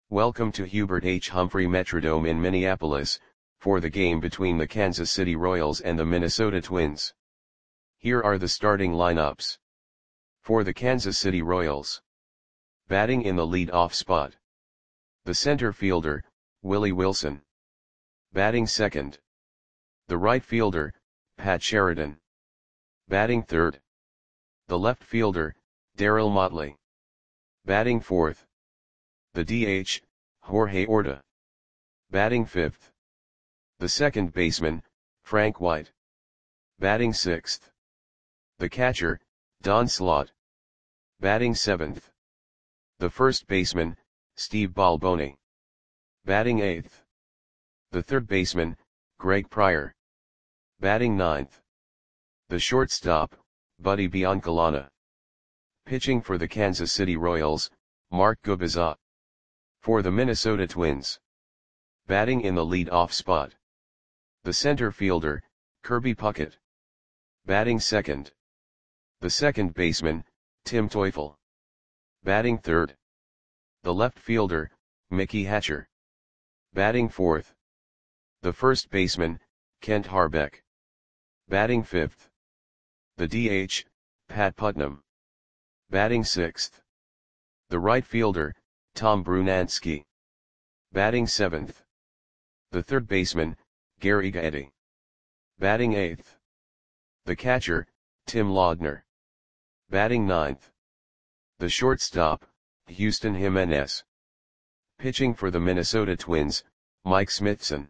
Welcome to Hubert H. Humphrey Metrodome in Minneapolis, for the game between the Kansas City Royals and the Minnesota Twins. Here are the starting lineups. For the Kansas City Royals. Batting in the lead-off spot. The center fielder, Willie Wilson. Batting second. The right fielder, Pat Sheridan. Batting third. The left fielder, Darryl Motley. Batting fourth. The DH, Jorge Orta. Batting fifth. The second baseman, Frank White. Batting sixth. The catcher, Don Slaught. Batting seventh. The first baseman, Steve Balboni. Batting eighth. The third baseman, Greg Pryor. Batting ninth. The shortstop, Buddy Biancalana. Pitching for the Kansas City Royals, Mark Gubicza. For the Minnesota Twins. Batting in the lead-off spot. The center fielder, Kirby Puckett. Batting second. The second baseman, Tim Teufel. Batting third. The left fielder, Mickey Hatcher. Batting fourth. The first baseman, Kent Harbeck. Batting fifth. The DH, Pat Putnam. Batting sixth. The right fielder, Tom Brunansky. Batting seventh. The third baseman, Gary Gaetti. Batting eighth. The catcher, Tim Laudner. Batting ninth. The shortstop, Houston Jimenez. Pitching for the Minnesota Twins, Mike Smithson.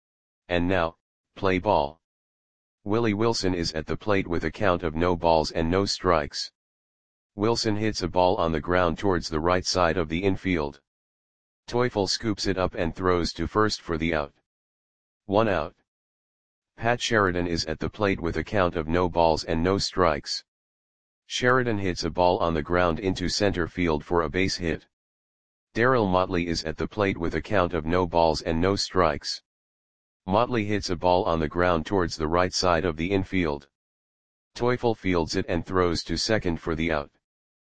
And now, play ball. Willie Wilson is at the plate with a count of no balls and no strikes. Wilson hits a ball on the ground towards the right side of the infield. Teufel scoops it up and throws to first for the out. 1 out. Pat Sheridan is at the plate with a count of no balls and no strikes. Sheridan hits a ball on the ground into center field for a base hit. Darryl Motley is at the plate with a count of no balls and no strikes. Motley hits a ball on the ground towards the right side of the infield. Teufel fields it and throws to second for the out.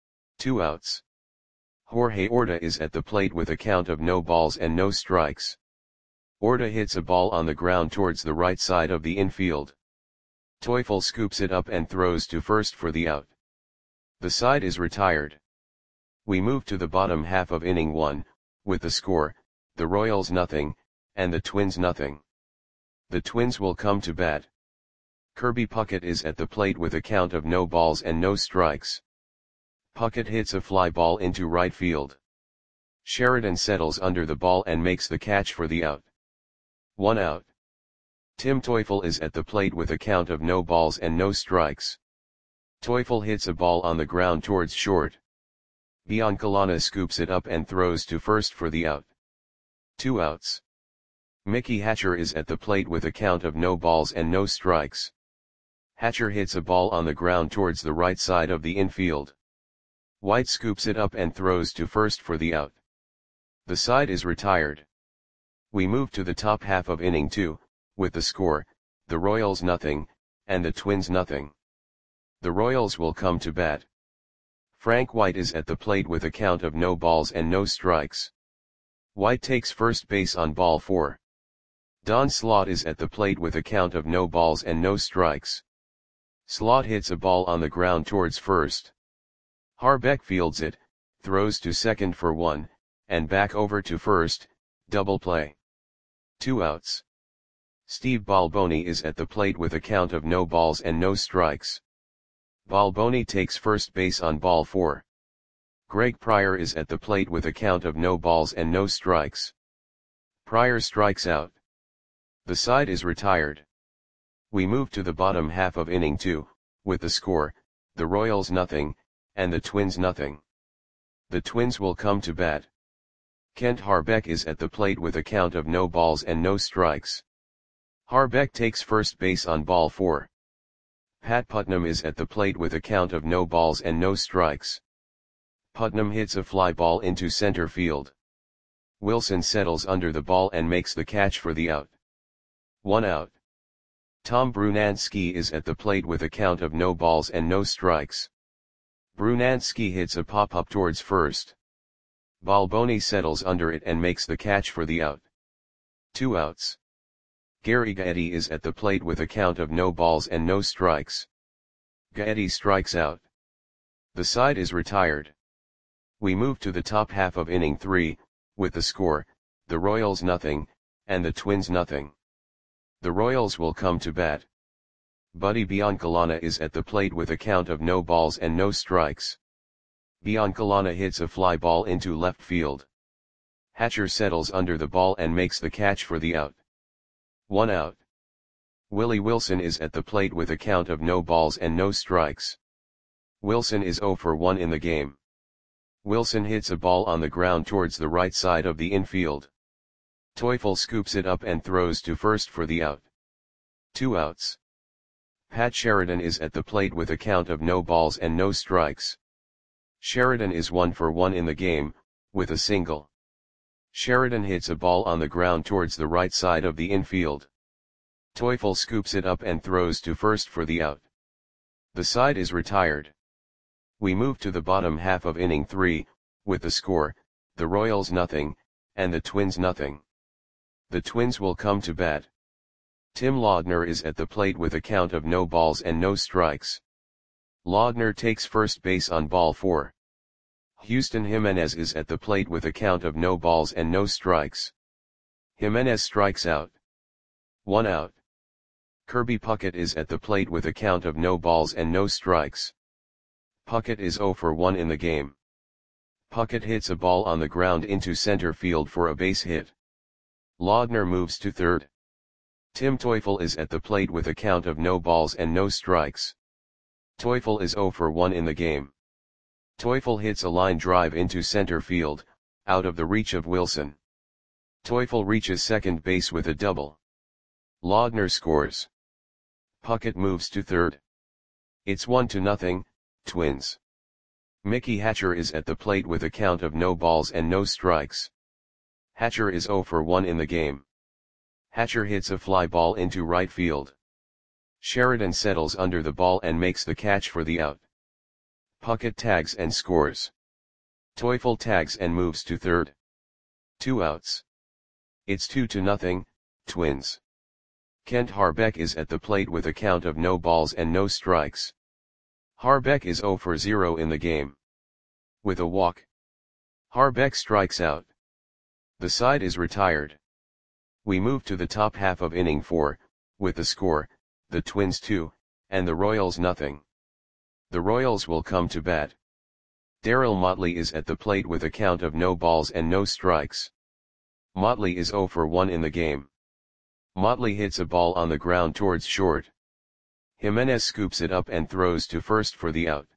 2 outs. Jorge Orta is at the plate with a count of no balls and no strikes. Orta hits a ball on the ground towards the right side of the infield. Teufel scoops it up and throws to first for the out. The side is retired. We move to the bottom half of inning 1, with the score, the Royals nothing, and the Twins nothing. The Twins will come to bat. Kirby Puckett is at the plate with a count of no balls and no strikes. Puckett hits a fly ball into right field. Sheridan settles under the ball and makes the catch for the out. 1 out. Tim Teufel is at the plate with a count of no balls and no strikes. Teufel hits a ball on the ground towards short. Biancalana scoops it up and throws to first for the out. 2 outs. Mickey Hatcher is at the plate with a count of no balls and no strikes. Hatcher hits a ball on the ground towards the right side of the infield. White scoops it up and throws to first for the out. The side is retired. We move to the top half of inning 2, with the score, the Royals nothing, and the Twins nothing. The Royals will come to bat. Frank White is at the plate with a count of no balls and no strikes. White takes first base on ball 4. Don Slaught is at the plate with a count of no balls and no strikes. Slaught hits a ball on the ground towards first. Harbeck fields it, throws to second for 1, and back over to first, double play. 2 outs. Steve Balboni is at the plate with a count of no balls and no strikes. Balboni takes first base on ball 4. Greg Pryor is at the plate with a count of no balls and no strikes. Pryor strikes out. The side is retired. We move to the bottom half of inning 2, with the score, the Royals nothing, and the Twins nothing. The Twins will come to bat. Kent Harbeck is at the plate with a count of no balls and no strikes. Harbeck takes first base on ball 4. Pat Putnam is at the plate with a count of no balls and no strikes. Putnam hits a fly ball into center field. Wilson settles under the ball and makes the catch for the out. 1 out. Tom Brunansky is at the plate with a count of no balls and no strikes. Brunansky hits a pop-up towards first. Balboni settles under it and makes the catch for the out. 2 outs. Gary Gaetti is at the plate with a count of no balls and no strikes. Gaetti strikes out. The side is retired. We move to the top half of inning 3, with the score, the Royals nothing, and the Twins nothing. The Royals will come to bat. Buddy Biancalana is at the plate with a count of no balls and no strikes. Biancalana hits a fly ball into left field. Hatcher settles under the ball and makes the catch for the out. 1 out. Willie Wilson is at the plate with a count of no balls and no strikes. Wilson is 0 for 1 in the game. Wilson hits a ball on the ground towards the right side of the infield. Teufel scoops it up and throws to first for the out. 2 outs. Pat Sheridan is at the plate with a count of no balls and no strikes. Sheridan is 1 for 1 in the game, with a single. Sheridan hits a ball on the ground towards the right side of the infield. Teufel scoops it up and throws to first for the out. The side is retired. We move to the bottom half of inning 3, with the score, the Royals nothing, and the Twins nothing. The Twins will come to bat. Tim Laudner is at the plate with a count of no balls and no strikes. Laudner takes first base on ball 4. Houston Jimenez is at the plate with a count of no balls and no strikes. Jimenez strikes out. 1 out. Kirby Puckett is at the plate with a count of no balls and no strikes. Puckett is 0 for 1 in the game. Puckett hits a ball on the ground into center field for a base hit. Laudner moves to third. Tim Teufel is at the plate with a count of no balls and no strikes. Teufel is 0 for 1 in the game. Teufel hits a line drive into center field, out of the reach of Wilson. Teufel reaches second base with a double. Laudner scores. Puckett moves to third. It's 1-0, Twins. Mickey Hatcher is at the plate with a count of no balls and no strikes. Hatcher is 0 for 1 in the game. Hatcher hits a fly ball into right field. Sheridan settles under the ball and makes the catch for the out. Puckett tags and scores. Teufel tags and moves to third. 2 outs. It's 2-0, Twins. Kent Harbeck is at the plate with a count of no balls and no strikes. Harbeck is 0 for 0 in the game. With a walk. Harbeck strikes out. The side is retired. We move to the top half of inning 4, with the score, the Twins 2, and the Royals nothing. The Royals will come to bat. Darryl Motley is at the plate with a count of no balls and no strikes. Motley is 0 for 1 in the game. Motley hits a ball on the ground towards short. Jimenez scoops it up and throws to first for the out.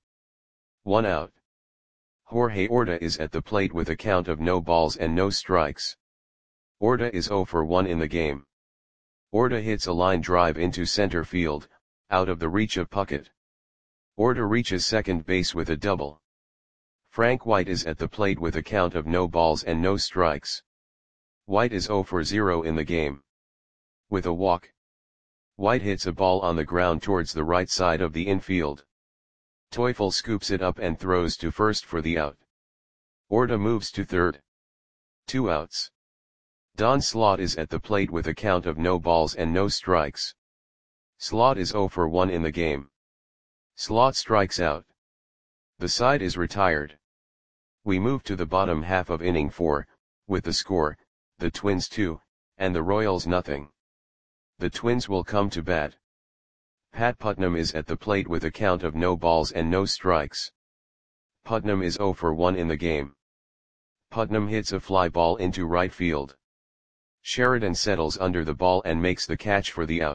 1 out. Jorge Orta is at the plate with a count of no balls and no strikes. Orta is 0 for 1 in the game. Orta hits a line drive into center field, out of the reach of Puckett. Orta reaches second base with a double. Frank White is at the plate with a count of no balls and no strikes. White is 0 for 0 in the game. With a walk. White hits a ball on the ground towards the right side of the infield. Teufel scoops it up and throws to first for the out. Orta moves to third. 2 outs. Don Slaught is at the plate with a count of no balls and no strikes. Slaught is 0 for 1 in the game. Slaught strikes out. The side is retired. We move to the bottom half of inning 4, with the score, the Twins 2, and the Royals nothing. The Twins will come to bat. Pat Putnam is at the plate with a count of no balls and no strikes. Putnam is 0 for 1 in the game. Putnam hits a fly ball into right field. Sheridan settles under the ball and makes the catch for the out.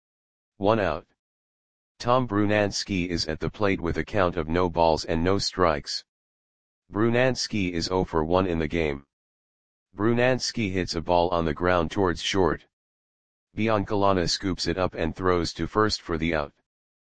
1 out. Tom Brunansky is at the plate with a count of no balls and no strikes. Brunansky is 0 for 1 in the game. Brunansky hits a ball on the ground towards short. Biancalana scoops it up and throws to first for the out.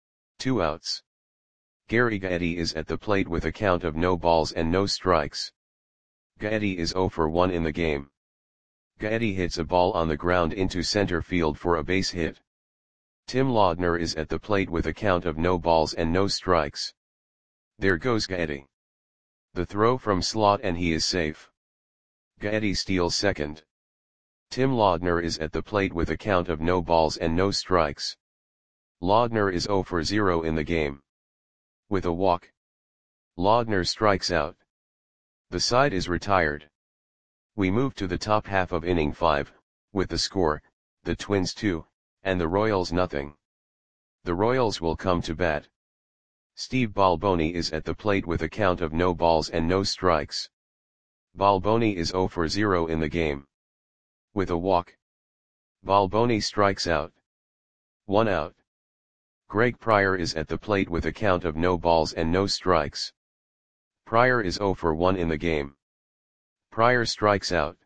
2 outs. Gary Gaetti is at the plate with a count of no balls and no strikes. Gaetti is 0 for 1 in the game. Gaetti hits a ball on the ground into center field for a base hit. Tim Laudner is at the plate with a count of no balls and no strikes. There goes Gaetti. The throw from slot and he is safe. Gaetti steals second. Tim Laudner is at the plate with a count of no balls and no strikes. Laudner is 0 for 0 in the game. With a walk, Laudner strikes out. The side is retired. We move to the top half of inning 5, with the score, the Twins 2, and the Royals nothing. The Royals will come to bat. Steve Balboni is at the plate with a count of no balls and no strikes. Balboni is 0 for 0 in the game. With a walk, Balboni strikes out. 1 out. Greg Pryor is at the plate with a count of no balls and no strikes. Pryor is 0 for 1 in the game. Pryor strikes out.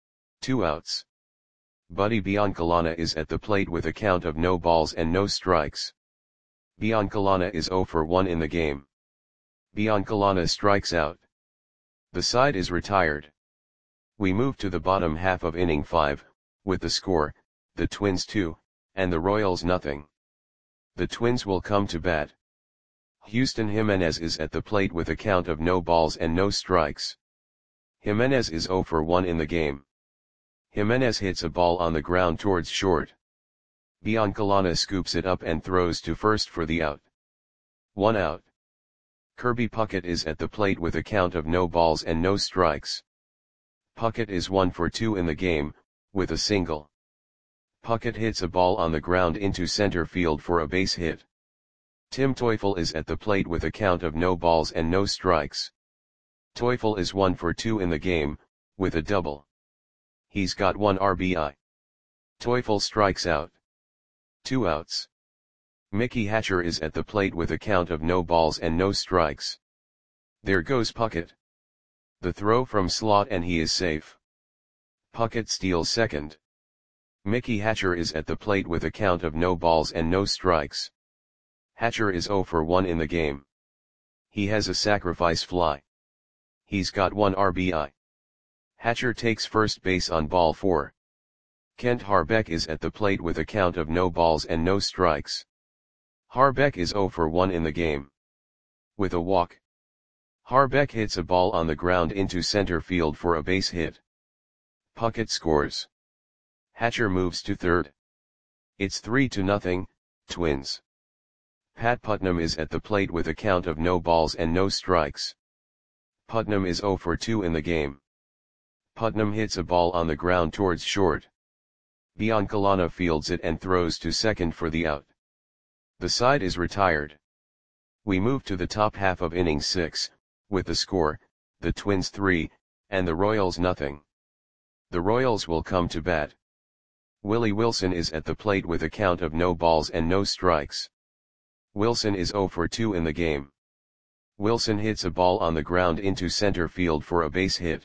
2 outs. Buddy Biancalana is at the plate with a count of no balls and no strikes. Biancalana is 0 for 1 in the game. Biancalana strikes out. The side is retired. We move to the bottom half of inning 5, with the score, the Twins 2, and the Royals nothing. The Twins will come to bat. Houston Jimenez is at the plate with a count of no balls and no strikes. Jimenez is 0 for 1 in the game. Jimenez hits a ball on the ground towards short. Biancalana scoops it up and throws to first for the out. 1 out. Kirby Puckett is at the plate with a count of no balls and no strikes. Puckett is 1 for 2 in the game, with a single. Puckett hits a ball on the ground into center field for a base hit. Tim Teufel is at the plate with a count of no balls and no strikes. Teufel is 1 for 2 in the game, with a double. He's got 1 RBI. Teufel strikes out. 2 outs. Mickey Hatcher is at the plate with a count of no balls and no strikes. There goes Puckett. The throw from slot and he is safe. Puckett steals second. Mickey Hatcher is at the plate with a count of no balls and no strikes. Hatcher is 0 for 1 in the game. He has a sacrifice fly. He's got 1 RBI. Hatcher takes first base on ball 4. Kent Harbeck is at the plate with a count of no balls and no strikes. Harbeck is 0 for 1 in the game. With a walk, Harbeck hits a ball on the ground into center field for a base hit. Puckett scores. Hatcher moves to third. It's 3-0, Twins. Pat Putnam is at the plate with a count of no balls and no strikes. Putnam is 0 for 2 in the game. Putnam hits a ball on the ground towards short. Biancalana fields it and throws to second for the out. The side is retired. We move to the top half of inning 6, with the score, the Twins 3, and the Royals nothing. The Royals will come to bat. Willie Wilson is at the plate with a count of no balls and no strikes. Wilson is 0 for 2 in the game. Wilson hits a ball on the ground into center field for a base hit.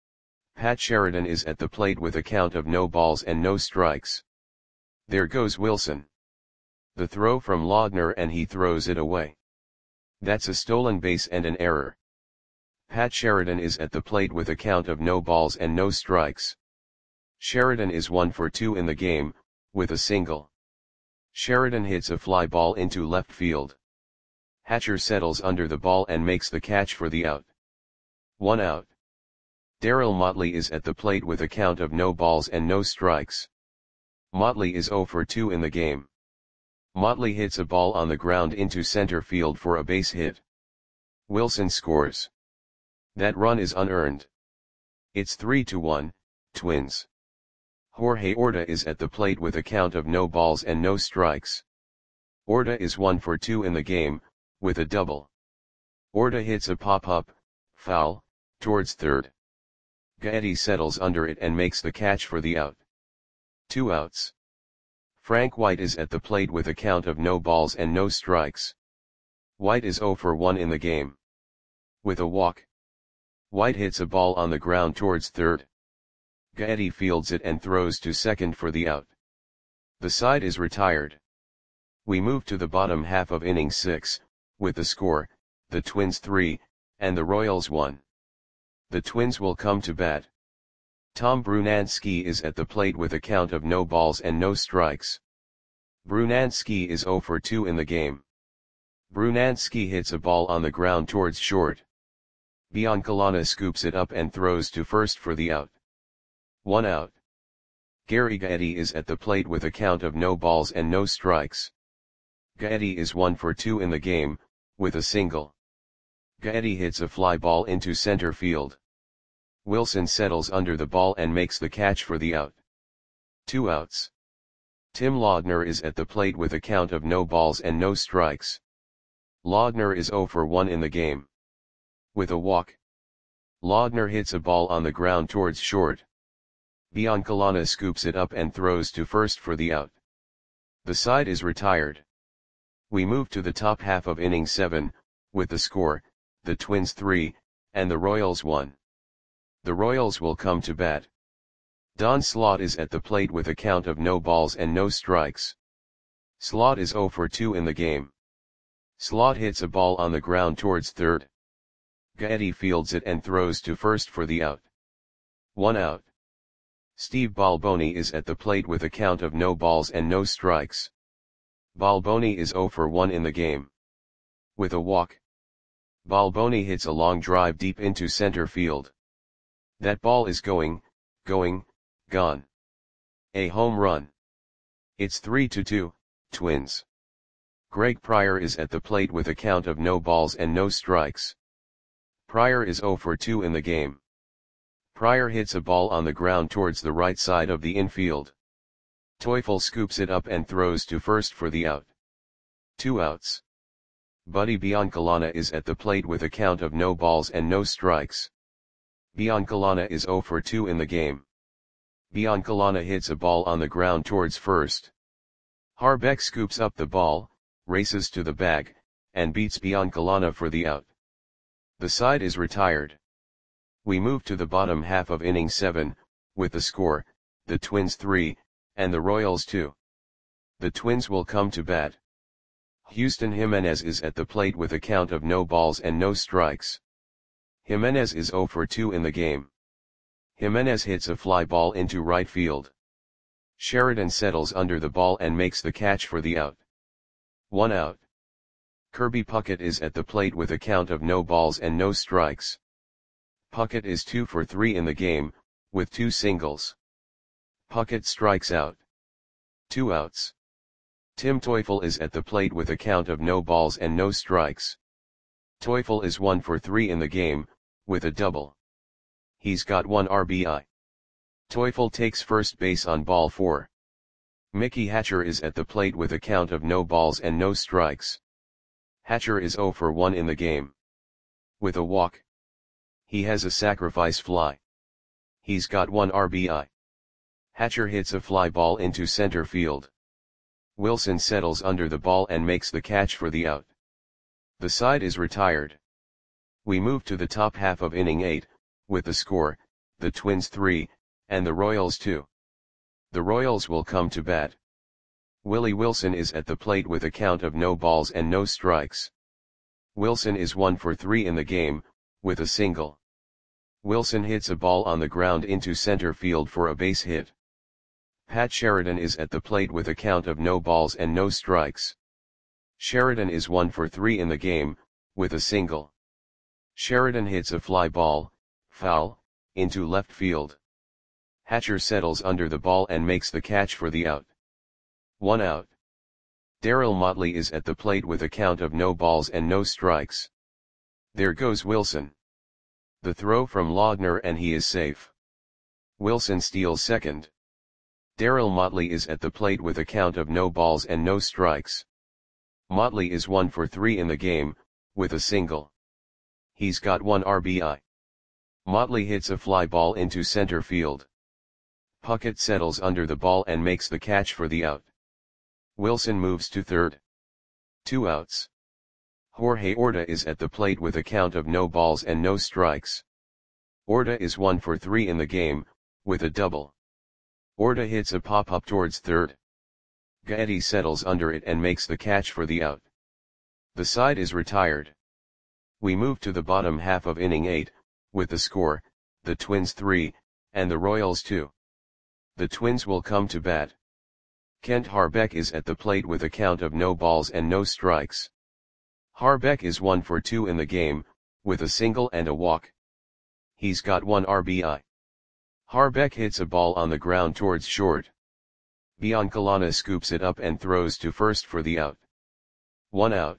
Pat Sheridan is at the plate with a count of no balls and no strikes. There goes Wilson. The throw from Laudner and he throws it away. That's a stolen base and an error. Pat Sheridan is at the plate with a count of no balls and no strikes. Sheridan is 1 for 2 in the game, with a single. Sheridan hits a fly ball into left field. Hatcher settles under the ball and makes the catch for the out. 1 out. Darryl Motley is at the plate with a count of no balls and no strikes. Motley is 0 for 2 in the game. Motley hits a ball on the ground into center field for a base hit. Wilson scores. That run is unearned. It's 3-1, Twins. Jorge Orta is at the plate with a count of no balls and no strikes. Orta is 1 for 2 in the game, with a double. Orta hits a pop-up, foul, towards third. Gaetti settles under it and makes the catch for the out. 2 outs. Frank White is at the plate with a count of no balls and no strikes. White is 0 for 1 in the game. With a walk, White hits a ball on the ground towards third. Gaetti fields it and throws to second for the out. The side is retired. We move to the bottom half of inning 6, with the score, the Twins 3, and the Royals 1. The Twins will come to bat. Tom Brunansky is at the plate with a count of no balls and no strikes. Brunansky is 0 for 2 in the game. Brunansky hits a ball on the ground towards short. Biancalana scoops it up and throws to first for the out. 1 out. Gary Gaetti is at the plate with a count of no balls and no strikes. Gaetti is 1 for 2 in the game, with a single. Gaetti hits a fly ball into center field. Wilson settles under the ball and makes the catch for the out. 2 outs. Tim Laudner is at the plate with a count of no balls and no strikes. Laudner is 0 for 1 in the game. With a walk. Laudner hits a ball on the ground towards short. Biancalana scoops it up and throws to first for the out. The side is retired. We move to the top half of inning 7, with the score, the Twins 3, and the Royals 1. The Royals will come to bat. Don Slaught is at the plate with a count of no balls and no strikes. Slaught is 0 for 2 in the game. Slaught hits a ball on the ground towards third. Gaetti fields it and throws to first for the out. 1 out. Steve Balboni is at the plate with a count of no balls and no strikes. Balboni is 0 for 1 in the game. With a walk. Balboni hits a long drive deep into center field. That ball is gone. A home run. It's 3-2, Twins. Greg Pryor is at the plate with a count of no balls and no strikes. Pryor is 0 for 2 in the game. Pryor hits a ball on the ground towards the right side of the infield. Teufel scoops it up and throws to first for the out. 2 outs. Buddy Biancalana is at the plate with a count of no balls and no strikes. Biancalana is 0 for 2 in the game. Biancalana hits a ball on the ground towards first. Harbeck scoops up the ball, races to the bag, and beats Biancalana for the out. The side is retired. We move to the bottom half of inning 7, with the score, the Twins 3, and the Royals 2. The Twins will come to bat. Houston Jimenez is at the plate with a count of no balls and no strikes. Jimenez is 0 for 2 in the game. Jimenez hits a fly ball into right field. Sheridan settles under the ball and makes the catch for the out. 1 out. Kirby Puckett is at the plate with a count of no balls and no strikes. Puckett is 2 for 3 in the game, with 2 singles. Puckett strikes out. 2 outs. Tim Teufel is at the plate with a count of no balls and no strikes. Teufel is 1 for 3 in the game, with a double. He's got 1 RBI. Teufel takes first base on ball 4. Mickey Hatcher is at the plate with a count of no balls and no strikes. Hatcher is 0 for 1 in the game. With a walk. He has a sacrifice fly. He's got 1 RBI. Hatcher hits a fly ball into center field. Wilson settles under the ball and makes the catch for the out. The side is retired. We move to the top half of inning 8, with the score, the Twins 3, and the Royals 2. The Royals will come to bat. Willie Wilson is at the plate with a count of no balls and no strikes. Wilson is 1 for 3 in the game, with a single. Wilson hits a ball on the ground into center field for a base hit. Pat Sheridan is at the plate with a count of no balls and no strikes. Sheridan is 1 for 3 in the game, with a single. Sheridan hits a fly ball, foul, into left field. Hatcher settles under the ball and makes the catch for the out. 1 out. Darryl Motley is at the plate with a count of no balls and no strikes. There goes Wilson. The throw from Laudner and he is safe. Wilson steals second. Darryl Motley is at the plate with a count of no balls and no strikes. Motley is 1 for 3 in the game, with a single. He's got 1 RBI. Motley hits a fly ball into center field. Puckett settles under the ball and makes the catch for the out. Wilson moves to third. 2 outs. Jorge Orta is at the plate with a count of no balls and no strikes. Orta is 1 for 3 in the game, with a double. Orta hits a pop-up towards third. Gaetti settles under it and makes the catch for the out. The side is retired. We move to the bottom half of inning 8, with the score, the Twins 3, and the Royals 2. The Twins will come to bat. Kent Harbeck is at the plate with a count of no balls and no strikes. Harbeck is 1 for 2 in the game, with a single and a walk. He's got 1 RBI. Harbeck hits a ball on the ground towards short. Biancalana scoops it up and throws to first for the out. 1 out.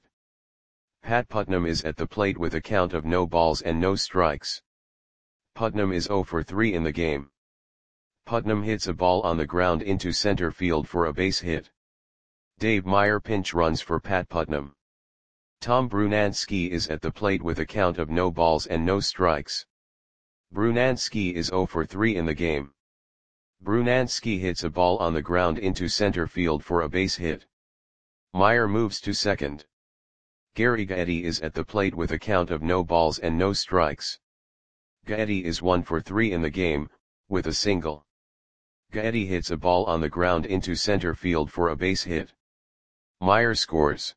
Pat Putnam is at the plate with a count of no balls and no strikes. Putnam is 0 for 3 in the game. Putnam hits a ball on the ground into center field for a base hit. Dave Meyer pinch runs for Pat Putnam. Tom Brunansky is at the plate with a count of no balls and no strikes. Brunansky is 0 for 3 in the game. Brunansky hits a ball on the ground into center field for a base hit. Meyer moves to second. Gary Gaetti is at the plate with a count of no balls and no strikes. Gaetti is 1 for 3 in the game, with a single. Gaetti hits a ball on the ground into center field for a base hit. Meyer scores.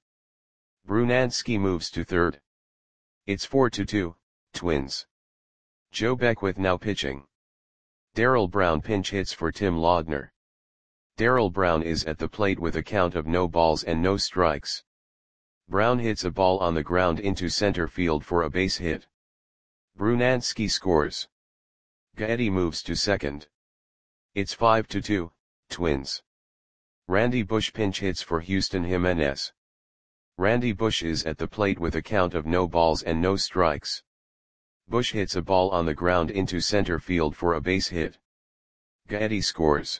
Brunansky moves to third. It's 4-2, Twins. Joe Beckwith now pitching. Darrell Brown pinch hits for Tim Laudner. Darrell Brown is at the plate with a count of no balls and no strikes. Brown hits a ball on the ground into center field for a base hit. Brunansky scores. Gaetti moves to second. It's 5-2, Twins. Randy Bush pinch hits for Houston Jimenez. Randy Bush is at the plate with a count of no balls and no strikes. Bush hits a ball on the ground into center field for a base hit. Gaetti scores.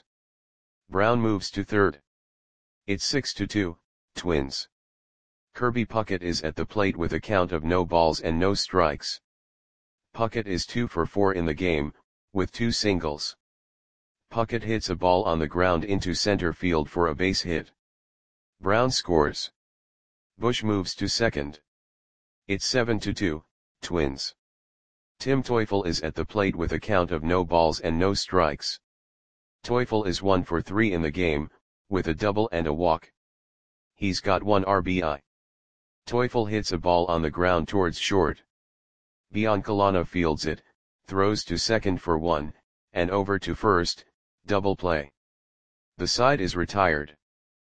Brown moves to third. It's 6-2, Twins. Kirby Puckett is at the plate with a count of no balls and no strikes. Puckett is 2 for 4 in the game, with 2 singles. Puckett hits a ball on the ground into center field for a base hit. Brown scores. Bush moves to second. It's 7-2, Twins. Tim Teufel is at the plate with a count of no balls and no strikes. Teufel is 1 for 3 in the game, with a double and a walk. He's got 1 RBI. Teufel hits a ball on the ground towards short. Biancalana fields it, throws to second for 1, and over to first, double play. The side is retired.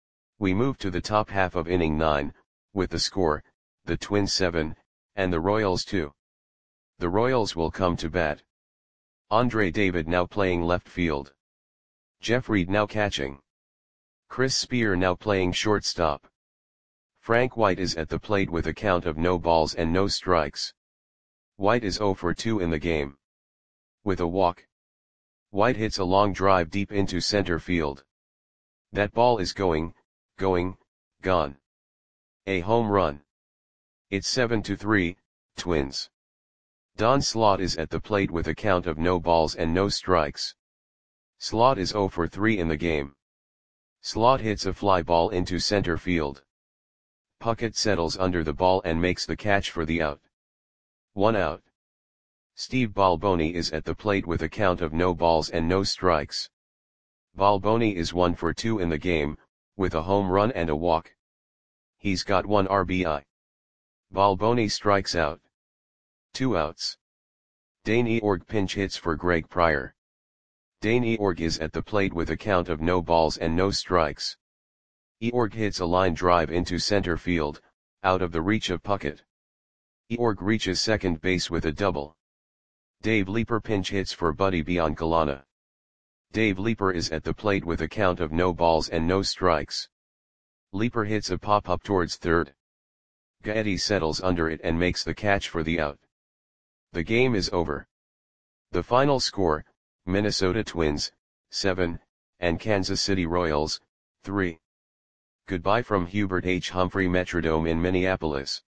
We move to the top half of inning 9, with the score, the Twins 7, and the Royals 2. The Royals will come to bat. Andre David now playing left field. Jeff Reed now catching. Chris Spear now playing shortstop. Frank White is at the plate with a count of no balls and no strikes. White is 0 for 2 in the game. With a walk. White hits a long drive deep into center field. That ball is gone. A home run. It's 7-3, Twins. Don Slaught is at the plate with a count of no balls and no strikes. Slaught is 0 for 3 in the game. Slaught hits a fly ball into center field. Puckett settles under the ball and makes the catch for the out. 1 out. Steve Balboni is at the plate with a count of no balls and no strikes. Balboni is 1 for 2 in the game, with a home run and a walk. He's got 1 RBI. Balboni strikes out. 2 outs. Dane Eorg pinch hits for Greg Pryor. Dane Eorg is at the plate with a count of no balls and no strikes. Eorg hits a line drive into center field, out of the reach of Puckett. Eorg reaches second base with a double. Dave Leeper pinch hits for Buddy Biancalana. Dave Leeper is at the plate with a count of no balls and no strikes. Leeper hits a pop-up towards third. Gaetti settles under it and makes the catch for the out. The game is over. The final score, Minnesota Twins, 7, and Kansas City Royals, 3. Goodbye from Hubert H. Humphrey Metrodome in Minneapolis.